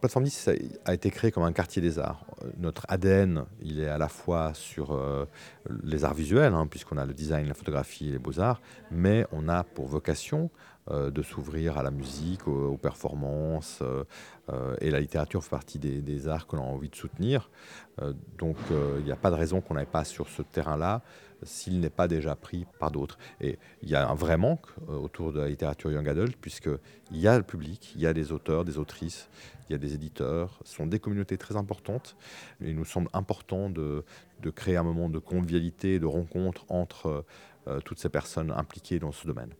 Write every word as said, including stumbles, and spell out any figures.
Plateforme dix ça a été créé comme un quartier des arts. Heu, notre A D N, il est à la fois sur, heu, les arts visuels, hein, puisqu'on a le design, la photographie et les beaux-arts, mais on a pour vocation, heu, de s'ouvrir à la musique, aux aux performances, heu heu et la littérature fait partie des des arts que l'on a envie de soutenir. Heu, donc heu, il y a pas de raison qu'on n'aille pas sur ce terrain-là, s'il n'est pas déjà pris par d'autres et il y a un vrai manque, heu, autour de la littérature young adult puisqu'il y a le public, il y a des auteurs, des autrices, il y a des éditeurs, ce sont des communautés très importantes et il nous semble important de de créer un moment de convivialité et de rencontre entre, heu, toutes ces personnes impliquées dans ce domaine.